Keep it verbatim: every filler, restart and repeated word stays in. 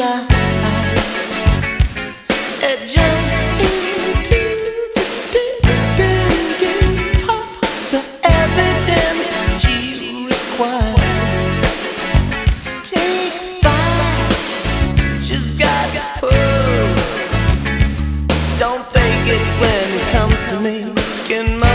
life. A jump into the deep end, the evidence you require. Take five, just got pose. Don't fake it when it comes to making my